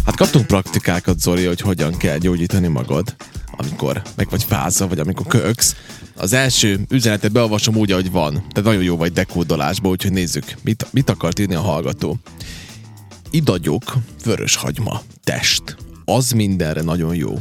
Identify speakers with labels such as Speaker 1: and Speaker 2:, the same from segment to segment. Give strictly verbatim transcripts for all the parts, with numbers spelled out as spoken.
Speaker 1: Hát kaptunk praktikákat, Zoli, hogy hogyan kell gyógyítani magad, amikor meg vagy fázva, vagy amikor köksz. Az első üzenetet beolvasom úgy, ahogy van. Tehát nagyon jó vagy dekódolásba, úgyhogy nézzük, mit, mit akart írni a hallgató. Idagyok, vöröshagyma, test. Az mindenre nagyon jó.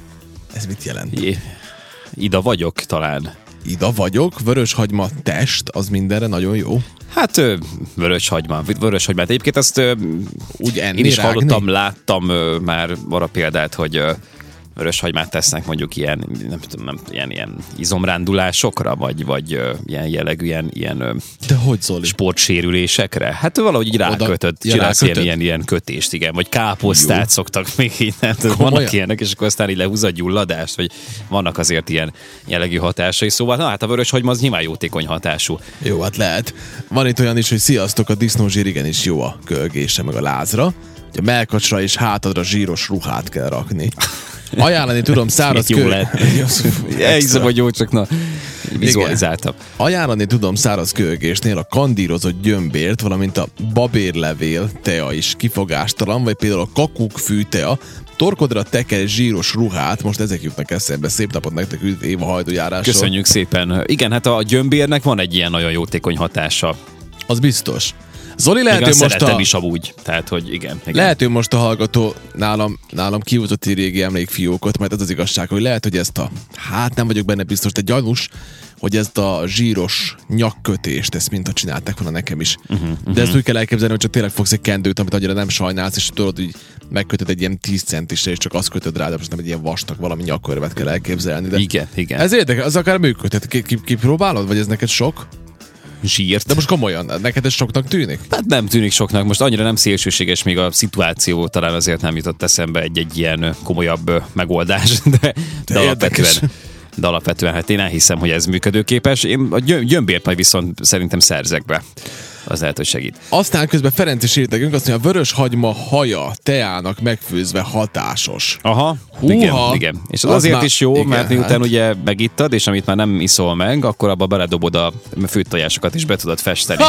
Speaker 1: Ez mit jelent?
Speaker 2: Jé. Ida vagyok talán.
Speaker 1: Ida vagyok, vöröshagyma, test, az mindenre nagyon jó.
Speaker 2: Hát vöröshagyma, vöröshagymát. Egyébként ezt
Speaker 1: úgy enni,
Speaker 2: én is
Speaker 1: rágni?
Speaker 2: hallottam, láttam már arra példát, hogy vöröshagymát tesznek mondjuk ilyen, nem tudom, nem, ilyen, ilyen izomrándulásokra, vagy, vagy ilyen jellegű ilyen, ilyen
Speaker 1: de hogy, Zoli?
Speaker 2: sportsérülésekre. Hát valahogy így rákötött, csinálsz ilyen, ilyen, ilyen kötést, igen, vagy káposztát jó. Szoktak még így, nem tudom, vannak ilyenek, és akkor aztán így lehúz a gyulladást, vagy vannak azért ilyen jellegű hatásai, szóval na hát a vöröshagyma az nyilván jótékony hatású.
Speaker 1: Jó, hát lehet. Van itt olyan is, hogy sziasztok, a disznózsír igenis jó a kölgése, meg a lázra. A melkacsra és hátadra zsíros ruhát kell rakni. Ajánlani tudom száraz kő...
Speaker 2: Elhiszem, hogy jó, csak na, vizualizáltam.
Speaker 1: Ajánlani tudom száraz kölgésnél a kandírozott gyömbért, valamint a babérlevél tea is kifogástalan, vagy például a kakukkfű tea, torkodra teker zsíros ruhát, most ezek jutnak eszembe. Szép napot nektek, Éva hajdújárásról.
Speaker 2: Köszönjük szépen. Igen, hát a gyömbérnek van egy ilyen nagyon jótékony hatása.
Speaker 1: Az biztos. Zoli, lehet, hogy most a...
Speaker 2: is amúgy, tehát, hogy igen. igen.
Speaker 1: Lehet, hogy most a hallgató nálam, nálam kihúzott egy régi emlékfiókot, mert az az igazság, hogy lehet, hogy ezt a, hát nem vagyok benne biztos, de gyanús, hogy ezt a zsíros nyakkötést, ezt mintha csinálták volna nekem is. Uh-huh, uh-huh. De ezt úgy kell elképzelni, hogy csak tényleg fogsz egy kendőt, amit annyira nem sajnálsz, és tudod, hogy megkötöd egy ilyen tíz centisre, és csak azt kötöd rá, de most nem egy ilyen vastag valami nyakkörvet kell elképzelni. De
Speaker 2: igen, igen.
Speaker 1: Ez érdekes, az akár működhet. Kipróbálod, vagy ez neked sok?
Speaker 2: Zsírt.
Speaker 1: De most komolyan, neked ez soknak tűnik?
Speaker 2: Hát nem tűnik soknak, most annyira nem szélsőséges még a szituáció, talán azért nem jutott eszembe egy-egy ilyen komolyabb megoldás, de, de, de alapvetően, de alapvetően hát én elhiszem, hogy ez működőképes. Én a gyömbért majd viszont szerintem szerzek be. Az lehet, hogy segít.
Speaker 1: Aztán közben Ferenc is írtakünk, azt mondja, a vöröshagyma haja teának megfőzve hatásos.
Speaker 2: Aha, Húha, igen, igen. És az, az azért már, is jó, igen, mert miután hát. ugye megittad, és amit már nem iszol meg, akkor abba beledobod a főtt tojásokat, és be tudod festeni.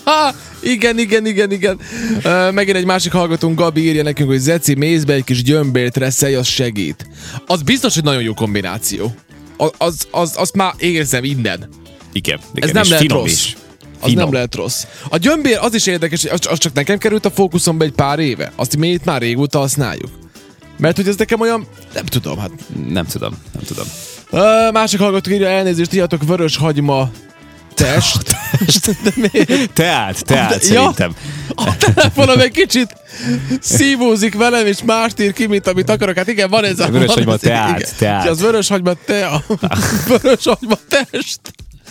Speaker 1: igen, igen, igen, igen. Uh, megint egy másik hallgatónk, Gabi írja nekünk, hogy Zeci, mézbe egy kis gyömbért reszelj, az segít. Az biztos, hogy nagyon jó kombináció. Az, az, az, az már érzem innen.
Speaker 2: Igen, igen.
Speaker 1: Ez nem
Speaker 2: és
Speaker 1: lehet
Speaker 2: finom
Speaker 1: rossz.
Speaker 2: is.
Speaker 1: Az
Speaker 2: Finom.
Speaker 1: nem lehet rossz. A gyömbér az is érdekes, az, az csak nekem került a fókuszomba egy pár éve. Azt mi itt már régóta használjuk. Mert hogy ez nekem olyan, nem tudom, hát.
Speaker 2: Nem tudom, nem tudom.
Speaker 1: Uh, másik hallgatók írja, elnézést, írjatok vöröshagyma test.
Speaker 2: De miért? Teát, teát
Speaker 1: de,
Speaker 2: szerintem.
Speaker 1: Ja, a telefonom egy kicsit szívózik velem, és mást ír ki, mint amit akarok. Hát igen, van ez a...
Speaker 2: Vöröshagyma teát, teát.
Speaker 1: Az vöröshagyma tea. Vöröshagyma test.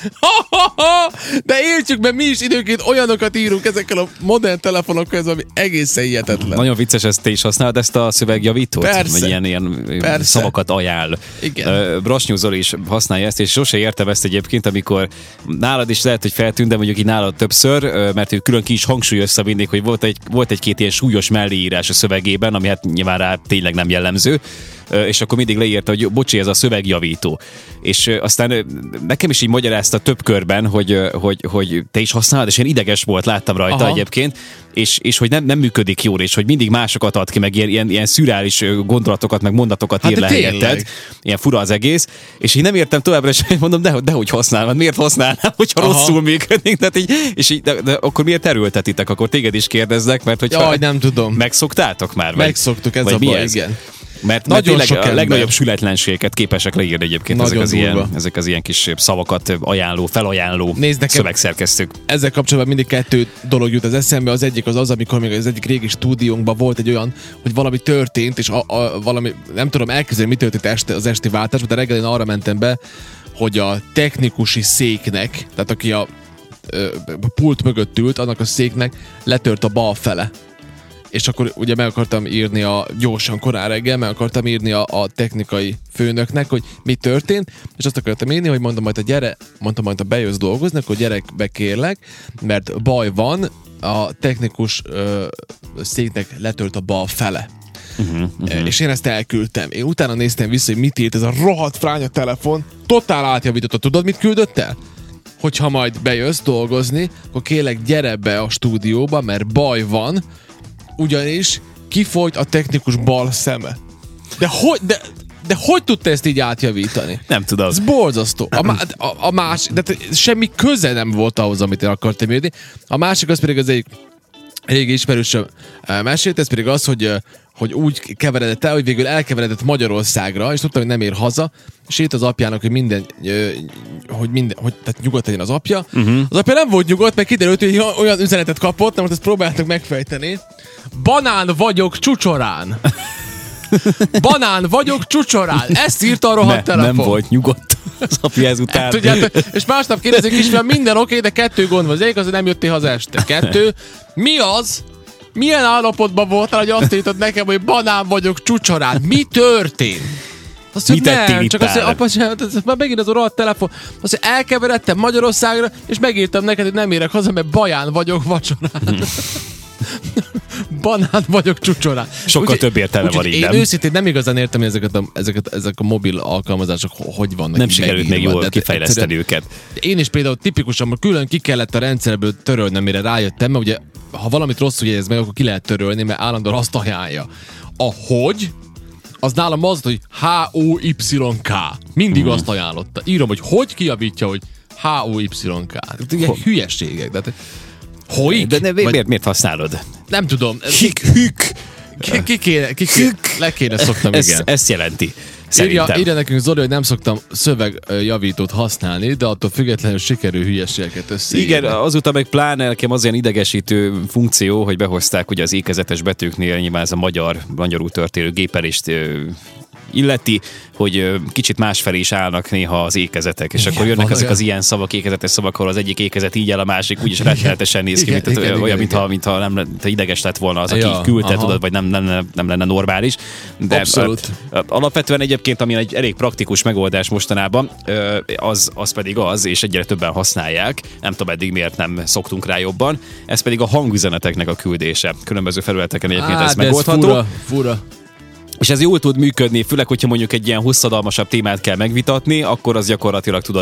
Speaker 1: De értjük, mert mi is időnként olyanokat írunk ezekkel a modern telefonokkal, ez ami egészen hihetetlen.
Speaker 2: Nagyon vicces, ezt te is használod, ezt a szövegjavítót?
Speaker 1: Persze.
Speaker 2: Vagy ilyen, ilyen
Speaker 1: Persze.
Speaker 2: szavakat ajánl.
Speaker 1: Igen.
Speaker 2: Brosnyú Zoli is használja ezt, és sose értem ezt egyébként, amikor nálad is lehet, hogy feltűnt, de mondjuk így nálad többször, mert ő külön ki is hangsúlyozta mindig, hogy volt egy, volt egy-két ilyen súlyos melléírás a szövegében, ami hát nyilván rá tényleg nem jellemző, és akkor mindig leírta, hogy bocsi, ez a szövegjavító. És aztán nekem is így magyarázta több körben, hogy, hogy, hogy te is használod, és én ideges volt, láttam rajta Aha. egyébként, és, és hogy nem, nem működik jól, és hogy mindig másokat ad ki, meg ilyen, ilyen, ilyen szürális gondolatokat, meg mondatokat hát ír le helyetted. Ilyen fura az egész, és én nem értem továbbra, és mondom, de, de hogy használod, miért használnám, hogyha Aha. rosszul működik, tehát így, és így, de, de akkor miért erőltetitek, akkor téged is kérdeznek, mert hogyha
Speaker 1: Jaj, nem tudom.
Speaker 2: Megszoktátok már?
Speaker 1: Megszoktuk, ez
Speaker 2: vagy
Speaker 1: a baj,
Speaker 2: ez?
Speaker 1: igen.
Speaker 2: Mert, mert tényleg a legnagyobb sületlenségeket képesek leírni egyébként ezek az, ilyen, ezek az ilyen kis szavakat ajánló, felajánló szövegszerkesztők.
Speaker 1: Ezzel kapcsolatban mindig kettő dolog jut az eszembe. Az egyik az az, amikor még az egyik régi stúdiónkban volt egy olyan, hogy valami történt, és a, a, valami, nem tudom elképzelni, mi történt este, az esti váltásban, de reggel én arra mentem be, hogy a technikusi széknek, tehát aki a, a pult mögött ült, annak a széknek letört a bal fele. És akkor ugye meg akartam írni a gyorsan korán reggel, meg akartam írni a, a technikai főnöknek, hogy mi történt, és azt akartam írni, hogy mondom majd, hogy gyere, mondtam majd, ha bejössz dolgozni, akkor gyerek be kérlek, mert baj van, a technikus ö, széknek letört a bal fele. Uh-huh, uh-huh. És én ezt elküldtem. Én utána néztem vissza, hogy mit írt ez a rohadt fránya telefon, totál átjavította. Tudod, mit küldött el? Hogyha majd bejössz dolgozni, akkor kérlek, gyere be a stúdióba, mert baj van, ugyanis kifolyt a technikus bal szeme. De hogy, de, de hogy tudta ezt így átjavítani?
Speaker 2: Nem tudom.
Speaker 1: Ez borzasztó. A, má, a, a másik, de semmi köze nem volt ahhoz, amit én akartam írni. A másik az pedig az egyik régi ismerősöm mesélt, ez pedig az, hogy, hogy úgy keveredett el, hogy végül elkeveredett Magyarországra, és tudtam, hogy nem ér haza, és írt az apjának, hogy minden, hogy minden, hogy tehát nyugodt legyen az apja. Uh-huh. Az apja nem volt nyugodt, mert kiderült, hogy olyan üzenetet kapott, nem most ezt próbáltak megfejteni. Banán vagyok csúcsorán. Banán vagyok csúcsorán. Ezt írta a rohadt
Speaker 2: ne,
Speaker 1: telefon.
Speaker 2: Nem volt nyugodt az apja ezután.
Speaker 1: Hát, tudjátok, és másnap kérdezik is, mert minden oké, okay, de kettő gond van. Az egyik az, hogy nem jöttél haza este. Kettő, mi az? Milyen állapotban voltál, hogy azt írtad nekem, hogy banán vagyok csúcsorán? Mi történt? Azt
Speaker 2: mit tettél
Speaker 1: nem,
Speaker 2: itt
Speaker 1: csak azt, hogy apa, már megint az a rohadt telefon. Azt, hogy elkeveredtem Magyarországra, és megírtam neked, hogy nem érek haza, mert baján vagyok vacsorán. Hmm. Banán vagyok csúcsorán.
Speaker 2: Sokkal úgy, több értelme van így, nem?
Speaker 1: Én őszintén nem igazán értem, hogy ezeket a, ezeket, ezek a mobil alkalmazások hogy vannak.
Speaker 2: Nem sikerült még jól kifejleszteni őket.
Speaker 1: Én is például tipikusan külön ki kellett a rendszerből törölni, mire rájöttem, mert ugye ha valamit rosszul jegyez meg, akkor ki lehet törölni, mert állandóan azt ajánlja. A hogy, az nálam az, hogy H O Y K. Mindig hmm. azt ajánlotta. Írom, hogy hogy kijavítja, hogy H O Y K. Ugye hülyeségek. De hogy?
Speaker 2: De ne, miért, miért használod?
Speaker 1: Nem tudom.
Speaker 2: Hük, hük.
Speaker 1: Ki, ki kéne, ki kéne, le kéne szoktam,
Speaker 2: ez,
Speaker 1: igen.
Speaker 2: Ezt jelenti.
Speaker 1: Írja, írja nekünk Zoli, hogy nem szoktam szövegjavítót használni, de attól függetlenül sikerül hülyeségeket összeírni.
Speaker 2: Igen, azóta meg pláne nekem az ilyen idegesítő funkció, hogy behozták ugye az ékezetes betűknél, nyilván ez a magyar, magyarul történő gépelést illeti, hogy kicsit másfelé is állnak néha az ékezetek, és igen, akkor jönnek ezek az ilyen szavak, ékezetes szavak, ahol az egyik ékezet így el, a másik úgyis rettenetesen néz ki, igen, mint igen, olyan, igen, mintha, mintha nem mintha ideges lett volna az, aki ja, küldte, aha. tudod, vagy nem, nem, nem lenne normális. De
Speaker 1: abszolút.
Speaker 2: Alapvetően egyébként, ami egy elég praktikus megoldás mostanában, az, az pedig az, és egyre többen használják, nem tudom eddig miért nem szoktunk rá jobban, ez pedig a hangüzeneteknek a küldése. Különböző felületeken egyébként ez megoldható.
Speaker 1: Fura, fura.
Speaker 2: És ez jól tud működni, főleg, hogyha mondjuk egy ilyen hosszadalmasabb témát kell megvitatni, akkor az gyakorlatilag tudod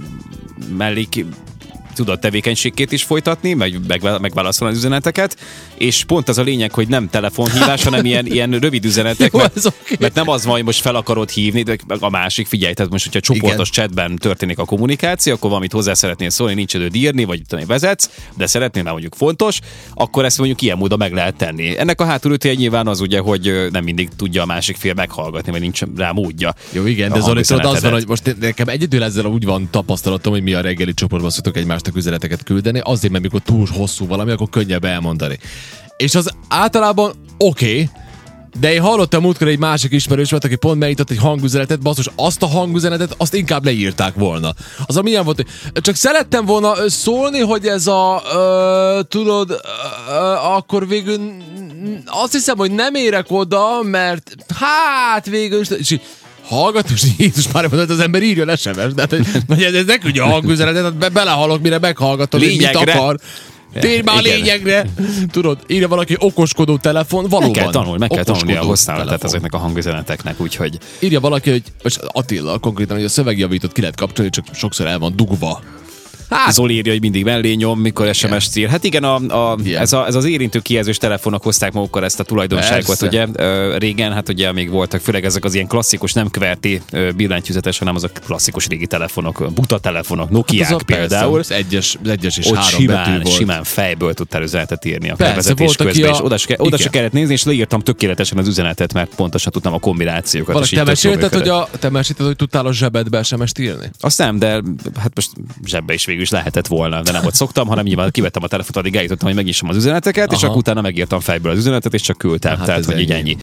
Speaker 2: mellék tudod tevékenységét is folytatni, meg megválaszolni az üzeneteket, és pont az a lényeg, hogy nem telefonhívás, hanem ilyen, ilyen rövid üzenetek,
Speaker 1: jó,
Speaker 2: mert,
Speaker 1: okay.
Speaker 2: mert nem az van, hogy most fel akarod hívni, de a másik, figyelj, tehát most, hogyha csoportos igen. chatben történik a kommunikáció, akkor valamit hozzá szeretnél szólni, nincs időd írni, vagy tudom, vezetsz, de szeretnél, már mondjuk fontos, akkor ezt mondjuk ilyen módon meg lehet tenni. Ennek a hátulütője nyilván az ugye, hogy nem mindig tudja a másik fél meghallgatni, vagy nincs rá módja.
Speaker 1: Jó, igen, de Zoli, tudod, az van, hogy most nekem egyedül ezzel úgy van tapasztalatom, hogy mi a reggeli csoportban szoktuk egymásnak üzeneteket küldeni, azért, mert mikor túl hosszú valami, akkor könnyebb elmondani. És az általában oké, okay, de én hallottam múltkor egy másik ismerősömet, aki pont megított egy hangüzenetet, basszus, azt a hangüzenetet, azt inkább leírták volna. Az a milyen volt, hogy csak szerettem volna szólni, hogy ez a, ö, tudod, ö, akkor végül azt hiszem, hogy nem érek oda, mert hát végül is, hallgat, és Jézus már mondod, az ember írjon es em es, de hát, hogy ez, ez ne küldje a hangüzenetet, be, belehalok, mire meghallgatom, hogy mit akar. Térj már a lényegre! Tudod, írja valaki okoskodó telefon, valóban.
Speaker 2: Meg kell tanulni, meg kell tanulni a használatát ezeknek a hangüzeneteknek, úgyhogy...
Speaker 1: Írja valaki, hogy most Attila konkrétan, hogy a szövegjavítót ki lehet kapcsolni, csak sokszor el van dugva.
Speaker 2: Hát. Zoli írja, hogy mindig mellé nyom, mikor es em es-t ír. Hát igen, a, a, ez, a, ez az érintő kijelzős telefonok hozták magukkal ezt a tulajdonságot, ugye? Régen, hát ugye még voltak, főleg ezek az ilyen klasszikus, nem kverti billentyűzetes, hanem azok klasszikus régi telefonok, buta telefonok, Nokiák hát például.
Speaker 1: Persze, az egyes, az egyes és
Speaker 2: ott
Speaker 1: három
Speaker 2: simán,
Speaker 1: betű volt.
Speaker 2: simán fejből tudtál üzenetet írni a
Speaker 1: persze,
Speaker 2: felvezetés közben,
Speaker 1: a...
Speaker 2: és oda se, oda se kellett nézni, és leírtam tökéletesen az üzenetet, mert pontosan tudtam a kombinációkat.
Speaker 1: Valaki te mesélted, hogy, a, te mesélted, hogy tudtál a zsebedbe es em es-t írni?
Speaker 2: Azt nem, de hát most zsebbe is végül is lehetett volna. De nem ott szoktam, hanem nyilván kivettem a telefont, addig eljutottam, hogy megnyissam az üzeneteket, aha. és akkor utána megírtam fejből az üzenetet, és csak küldtem. Hát tehát, hogy így ennyi.